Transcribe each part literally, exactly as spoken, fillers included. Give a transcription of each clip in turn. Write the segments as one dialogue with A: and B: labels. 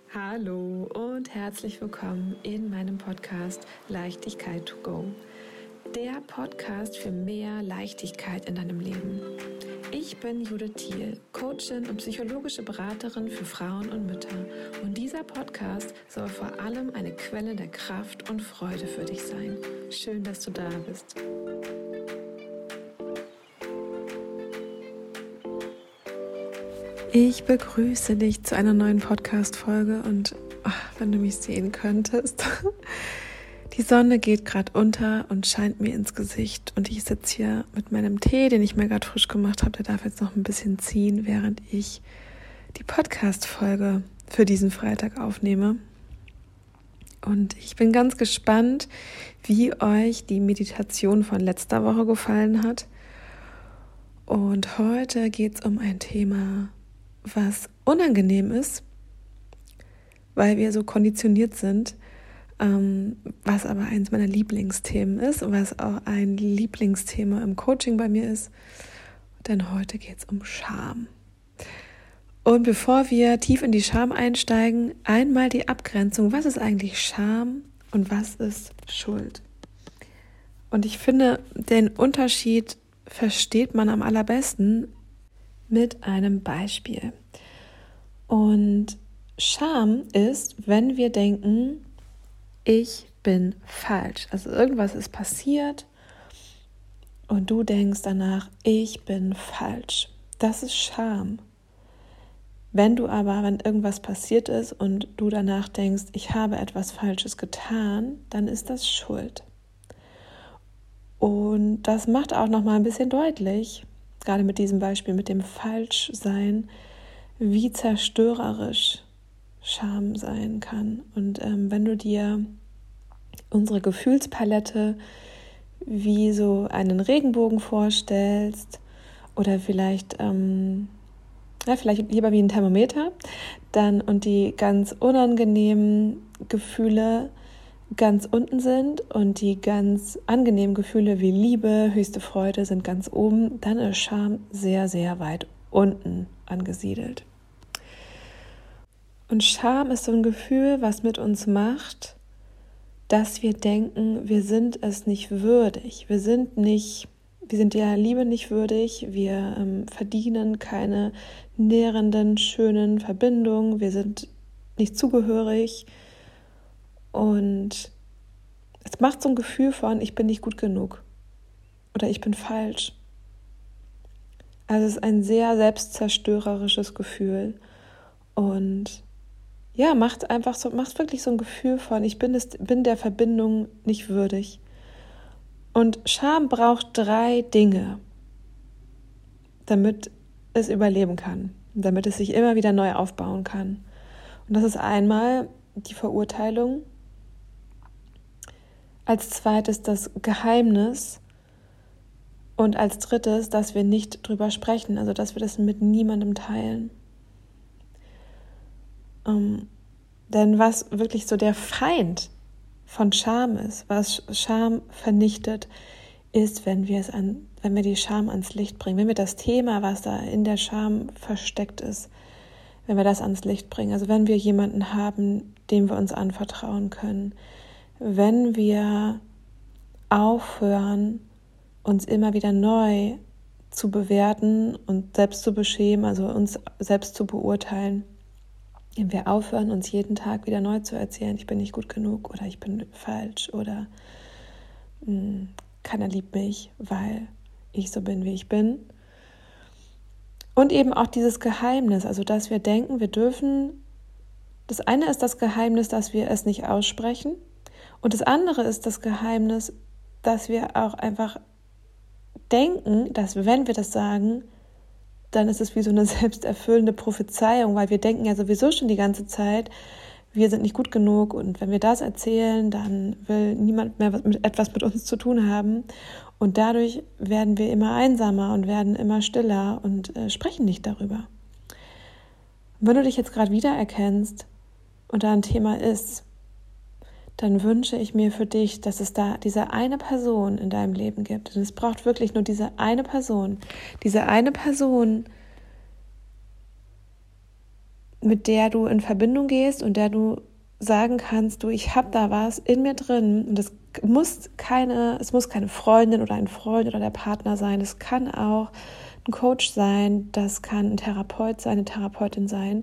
A: Hallo und herzlich willkommen in meinem Podcast Leichtigkeit to go. Der Podcast für mehr Leichtigkeit in deinem Leben. Ich bin Judith Thiel, Coachin und psychologische Beraterin für Frauen und Mütter. Und dieser Podcast soll vor allem eine Quelle der Kraft und Freude für dich sein. Schön, dass du da bist. Ich begrüße dich zu einer neuen Podcast-Folge und ach, wenn du mich sehen könntest. Die Sonne geht gerade unter und scheint mir ins Gesicht und ich sitze hier mit meinem Tee, den ich mir gerade frisch gemacht habe. Der darf jetzt noch ein bisschen ziehen, während ich die Podcast-Folge für diesen Freitag aufnehme. Und ich bin ganz gespannt, wie euch die Meditation von letzter Woche gefallen hat. Und heute geht es um ein Thema, was unangenehm ist, weil wir so konditioniert sind, ähm, was aber eins meiner Lieblingsthemen ist, was auch ein Lieblingsthema im Coaching bei mir ist. Denn heute geht es um Scham. Und bevor wir tief in die Scham einsteigen, einmal die Abgrenzung. Was ist eigentlich Scham und was ist Schuld? Und ich finde, den Unterschied versteht man am allerbesten mit einem Beispiel. Und Scham ist, wenn wir denken, ich bin falsch. Also irgendwas ist passiert und du denkst danach, ich bin falsch. Das ist Scham. Wenn du aber, wenn irgendwas passiert ist und du danach denkst, ich habe etwas Falsches getan, dann ist das Schuld. Und das macht auch noch mal ein bisschen deutlich, gerade mit diesem Beispiel, mit dem Falschsein, wie zerstörerisch Scham sein kann. Und ähm, wenn du dir unsere Gefühlspalette wie so einen Regenbogen vorstellst oder vielleicht, ähm, ja, vielleicht lieber wie ein Thermometer, dann und die ganz unangenehmen Gefühle ganz unten sind und die ganz angenehmen Gefühle wie Liebe, höchste Freude sind ganz oben, dann ist Scham sehr, sehr weit unten angesiedelt. Und Scham ist so ein Gefühl, was mit uns macht, dass wir denken, wir sind es nicht würdig. Wir sind nicht, wir sind der Liebe nicht würdig, wir ähm, verdienen keine nährenden, schönen Verbindungen, wir sind nicht zugehörig. Und es macht so ein Gefühl von, ich bin nicht gut genug oder ich bin falsch. Also es ist ein sehr selbstzerstörerisches Gefühl und ja, macht einfach so, macht wirklich so ein Gefühl von, ich bin, es, bin der Verbindung nicht würdig. Und Scham braucht drei Dinge, damit es überleben kann, damit es sich immer wieder neu aufbauen kann. Und das ist einmal die Verurteilung, als zweites das Geheimnis und als drittes, dass wir nicht drüber sprechen, also dass wir das mit niemandem teilen. Ähm, denn was wirklich so der Feind von Scham ist, was Scham vernichtet, ist, wenn wir es an, wenn wir die Scham ans Licht bringen, wenn wir das Thema, was da in der Scham versteckt ist, wenn wir das ans Licht bringen. Also wenn wir jemanden haben, dem wir uns anvertrauen können, wenn wir aufhören, uns immer wieder neu zu bewerten und selbst zu beschämen, also uns selbst zu beurteilen, wenn wir aufhören, uns jeden Tag wieder neu zu erzählen, ich bin nicht gut genug oder ich bin falsch oder mh, keiner liebt mich, weil ich so bin, wie ich bin. Und eben auch dieses Geheimnis, also dass wir denken, wir dürfen, das eine ist das Geheimnis, dass wir es nicht aussprechen und das andere ist das Geheimnis, dass wir auch einfach denken, dass wenn wir das sagen, dann ist es wie so eine selbsterfüllende Prophezeiung, weil wir denken ja sowieso schon die ganze Zeit, wir sind nicht gut genug und wenn wir das erzählen, dann will niemand mehr mit, etwas mit uns zu tun haben und dadurch werden wir immer einsamer und werden immer stiller und äh, sprechen nicht darüber. Und wenn du dich jetzt gerade wiedererkennst und da ein Thema ist, dann wünsche ich mir für dich, dass es da diese eine Person in deinem Leben gibt. Und es braucht wirklich nur diese eine Person. Diese eine Person, mit der du in Verbindung gehst und der du sagen kannst, du, ich habe da was in mir drin und es muss keine, es muss keine Freundin oder ein Freund oder der Partner sein, es kann auch ein Coach sein, das kann ein Therapeut sein, eine Therapeutin sein.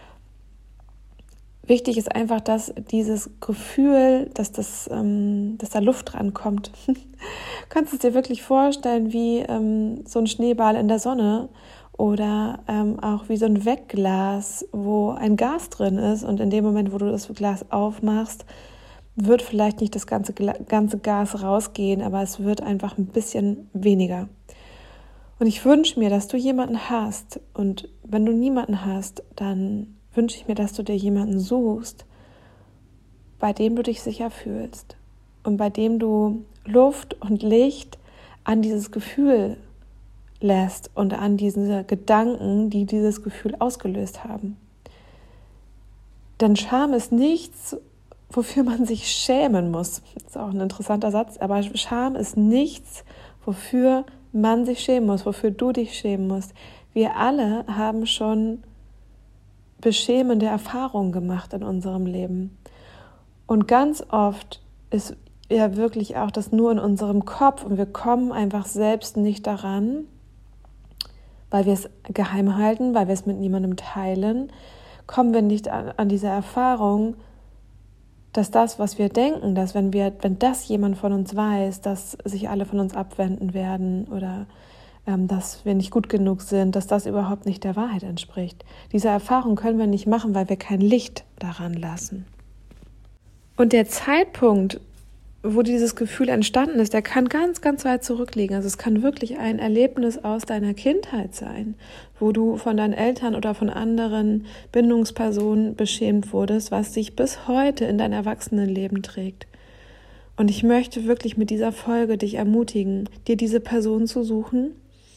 A: Wichtig ist einfach, dass dieses Gefühl, dass, das, ähm, dass da Luft rankommt. Du kannst es dir wirklich vorstellen wie ähm, so ein Schneeball in der Sonne oder ähm, auch wie so ein Wegglas, wo ein Gas drin ist und in dem Moment, wo du das Glas aufmachst, wird vielleicht nicht das ganze, ganze Gas rausgehen, aber es wird einfach ein bisschen weniger. Und ich wünsche mir, dass du jemanden hast und wenn du niemanden hast, dann wünsche ich mir, dass du dir jemanden suchst, bei dem du dich sicher fühlst und bei dem du Luft und Licht an dieses Gefühl lässt und an diese Gedanken, die dieses Gefühl ausgelöst haben. Denn Scham ist nichts, wofür man sich schämen muss. Das ist auch ein interessanter Satz, aber Scham ist nichts, wofür man sich schämen muss, wofür du dich schämen musst. Wir alle haben schon beschämende Erfahrungen gemacht in unserem Leben. Und ganz oft ist ja wirklich auch das nur in unserem Kopf und wir kommen einfach selbst nicht daran, weil wir es geheim halten, weil wir es mit niemandem teilen, kommen wir nicht an, an diese Erfahrung, dass das, was wir denken, dass wenn wir, wenn das jemand von uns weiß, dass sich alle von uns abwenden werden oder dass wir nicht gut genug sind, dass das überhaupt nicht der Wahrheit entspricht. Diese Erfahrung können wir nicht machen, weil wir kein Licht daran lassen. Und der Zeitpunkt, wo dieses Gefühl entstanden ist, der kann ganz, ganz weit zurückliegen. Also es kann wirklich ein Erlebnis aus deiner Kindheit sein, wo du von deinen Eltern oder von anderen Bindungspersonen beschämt wurdest, was sich bis heute in dein Erwachsenenleben trägt. Und ich möchte wirklich mit dieser Folge dich ermutigen, dir diese Person zu suchen.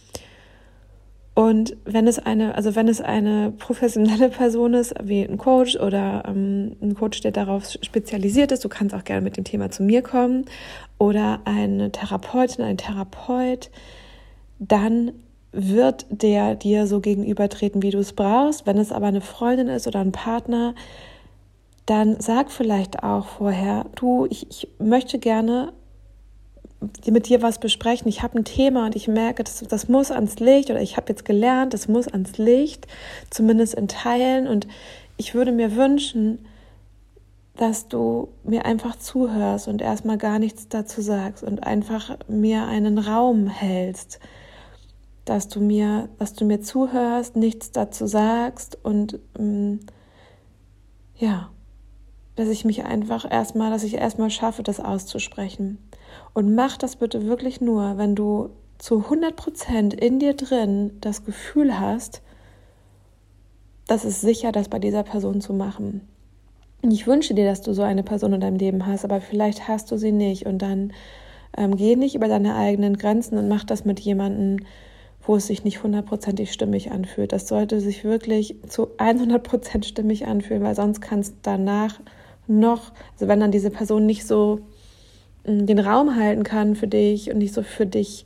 A: Und wenn es eine, also wenn es eine professionelle Person ist, wie ein Coach oder ähm, ein Coach, der darauf spezialisiert ist, du kannst auch gerne mit dem Thema zu mir kommen, oder eine Therapeutin, ein Therapeut, dann wird der dir so gegenübertreten, wie du es brauchst. Wenn es aber eine Freundin ist oder ein Partner, dann sag vielleicht auch vorher, du, ich, ich möchte gerne mit dir was besprechen, ich habe ein Thema und ich merke, das, das muss ans Licht oder ich habe jetzt gelernt, das muss ans Licht, zumindest in Teilen und ich würde mir wünschen, dass du mir einfach zuhörst und erstmal gar nichts dazu sagst und einfach mir einen Raum hältst, dass du mir, dass du mir zuhörst, nichts dazu sagst und ähm, ja, dass ich mich einfach erstmal, dass ich erstmal schaffe, das auszusprechen. Und mach das bitte wirklich nur, wenn du zu hundert Prozent in dir drin das Gefühl hast, das ist sicher, das bei dieser Person zu machen. Und ich wünsche dir, dass du so eine Person in deinem Leben hast, aber vielleicht hast du sie nicht. Und dann ähm, geh nicht über deine eigenen Grenzen und mach das mit jemandem, wo es sich nicht hundertprozentig stimmig anfühlt. Das sollte sich wirklich zu hundert Prozent stimmig anfühlen, weil sonst kannst du danach noch, also wenn dann diese Person nicht so den Raum halten kann für dich und nicht so für dich,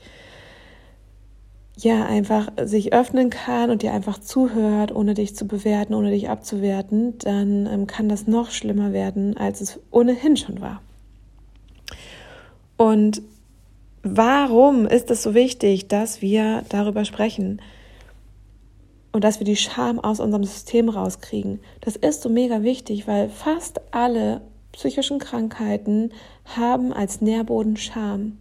A: ja, einfach sich öffnen kann und dir einfach zuhört, ohne dich zu bewerten, ohne dich abzuwerten, dann ähm, kann das noch schlimmer werden, als es ohnehin schon war. Und warum ist es so wichtig, dass wir darüber sprechen und dass wir die Scham aus unserem System rauskriegen? Das ist so mega wichtig, weil fast alle psychischen Krankheiten haben als Nährboden Scham.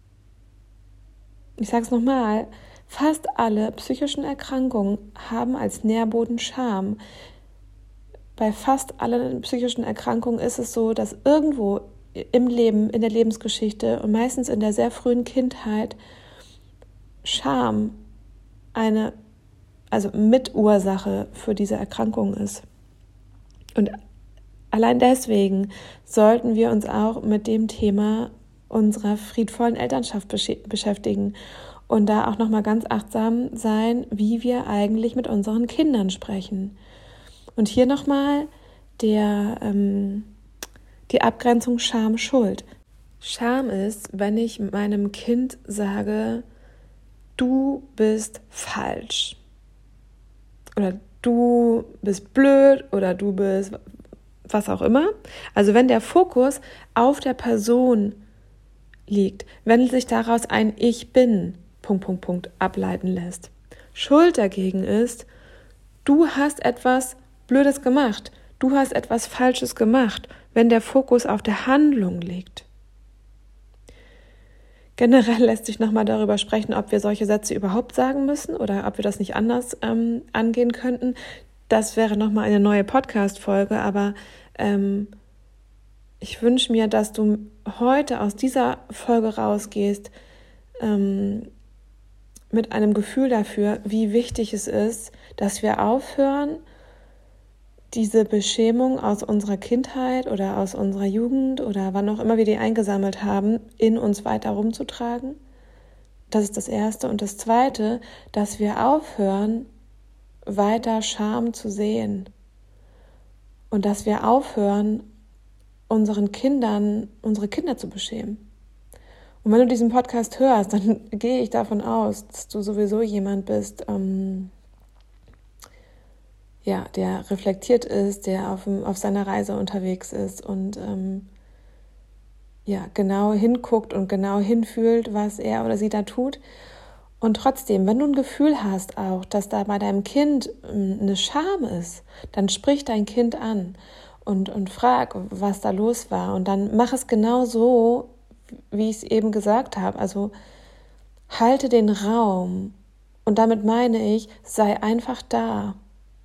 A: Ich sage es nochmal, fast alle psychischen Erkrankungen haben als Nährboden Scham. Bei fast allen psychischen Erkrankungen ist es so, dass irgendwo im Leben, in der Lebensgeschichte und meistens in der sehr frühen Kindheit Scham eine, also Mitursache für diese Erkrankung ist. Und allein deswegen sollten wir uns auch mit dem Thema unserer friedvollen Elternschaft beschäftigen und da auch nochmal ganz achtsam sein, wie wir eigentlich mit unseren Kindern sprechen. Und hier nochmal der, ähm, die Abgrenzung Scham-Schuld. Scham ist, wenn ich meinem Kind sage, du bist falsch. Oder du bist blöd oder du bist was auch immer. Also wenn der Fokus auf der Person liegt, wenn sich daraus ein Ich bin, Punkt, Punkt, Punkt, ableiten lässt. Schuld dagegen ist, du hast etwas Blödes gemacht, du hast etwas Falsches gemacht, wenn der Fokus auf der Handlung liegt. Generell lässt sich nochmal darüber sprechen, ob wir solche Sätze überhaupt sagen müssen oder ob wir das nicht anders ähm, angehen könnten. Das wäre nochmal eine neue Podcast-Folge, aber ähm, ich wünsche mir, dass du heute aus dieser Folge rausgehst ähm, mit einem Gefühl dafür, wie wichtig es ist, dass wir aufhören, diese Beschämung aus unserer Kindheit oder aus unserer Jugend oder wann auch immer wir die eingesammelt haben, in uns weiter rumzutragen. Das ist das Erste. Und das Zweite, dass wir aufhören, weiter Scham zu sehen. Und dass wir aufhören, unseren Kindern, unsere Kinder zu beschämen. Und wenn du diesen Podcast hörst, dann gehe ich davon aus, dass du sowieso jemand bist, ähm, ja, der reflektiert ist, der auf, auf seiner Reise unterwegs ist und ähm, ja, genau hinguckt und genau hinfühlt, was er oder sie da tut. Und trotzdem, wenn du ein Gefühl hast auch, dass da bei deinem Kind ähm, eine Scham ist, dann sprich dein Kind an und, und frag, was da los war. Und dann mach es genau so, wie ich es eben gesagt habe. Also halte den Raum. Und damit meine ich, sei einfach da.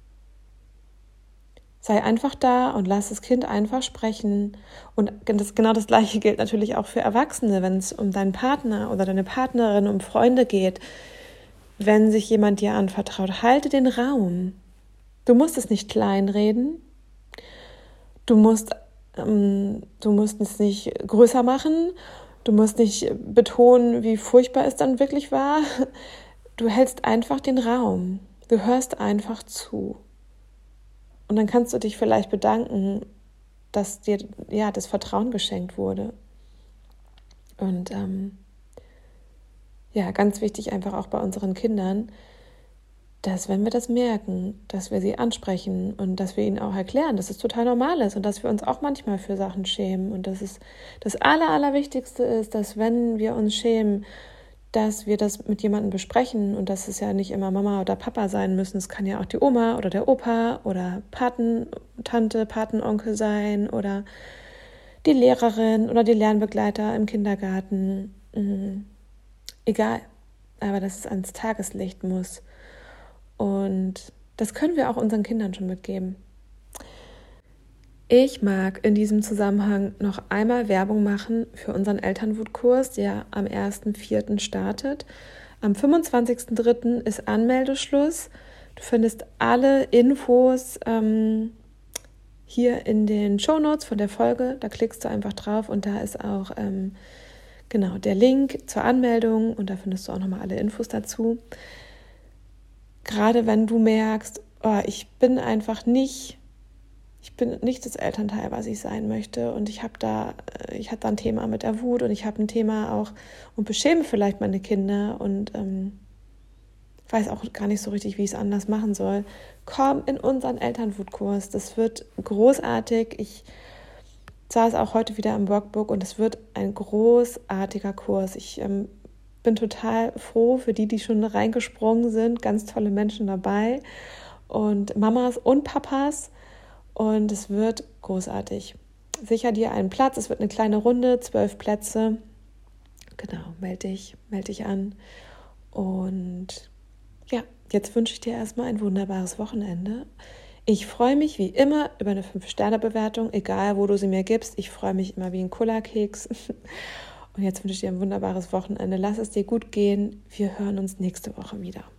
A: Sei einfach da und lass das Kind einfach sprechen. Und das, genau das Gleiche gilt natürlich auch für Erwachsene, wenn es um deinen Partner oder deine Partnerin, um Freunde geht. Wenn sich jemand dir anvertraut, halte den Raum. Du musst es nicht kleinreden. Du musst, ähm, du musst es nicht größer machen. Du musst nicht betonen, wie furchtbar es dann wirklich war. Du hältst einfach den Raum. Du hörst einfach zu. Und dann kannst du dich vielleicht bedanken, dass dir ja das Vertrauen geschenkt wurde. Und ähm, ja, ganz wichtig einfach auch bei unseren Kindern, dass wenn wir das merken, dass wir sie ansprechen und dass wir ihnen auch erklären, dass es total normal ist und dass wir uns auch manchmal für Sachen schämen. Und dass es das Aller, Allerwichtigste ist, dass wenn wir uns schämen, dass wir das mit jemandem besprechen und dass es ja nicht immer Mama oder Papa sein müssen. Es kann ja auch die Oma oder der Opa oder Patentante, Patenonkel sein oder die Lehrerin oder die Lernbegleiter im Kindergarten. Mhm. Egal, aber dass es ans Tageslicht muss. Und das können wir auch unseren Kindern schon mitgeben. Ich mag in diesem Zusammenhang noch einmal Werbung machen für unseren Elternwutkurs, der am ersten vierten startet. Am fünfundzwanzigsten dritten ist Anmeldeschluss. Du findest alle Infos ähm, hier in den Shownotes von der Folge. Da klickst du einfach drauf und da ist auch ähm, genau der Link zur Anmeldung und da findest du auch nochmal alle Infos dazu. Gerade wenn du merkst, oh, ich bin einfach nicht... Ich bin nicht das Elternteil, was ich sein möchte und ich habe da, ich habe da ein Thema mit der Wut und ich habe ein Thema auch und beschäme vielleicht meine Kinder und ähm, weiß auch gar nicht so richtig, wie ich es anders machen soll. Komm in unseren Elternwutkurs, das wird großartig. Ich saß auch heute wieder im Workbook und es wird ein großartiger Kurs. Ich ähm, bin total froh für die, die schon reingesprungen sind, ganz tolle Menschen dabei und Mamas und Papas. Und es wird großartig. Sicher dir einen Platz. Es wird eine kleine Runde, zwölf Plätze. Genau, melde dich, melde dich an. Und ja, jetzt wünsche ich dir erstmal ein wunderbares Wochenende. Ich freue mich wie immer über eine fünf Sterne Bewertung, egal wo du sie mir gibst. Ich freue mich immer wie ein Cola-Keks. Und jetzt wünsche ich dir ein wunderbares Wochenende. Lass es dir gut gehen. Wir hören uns nächste Woche wieder.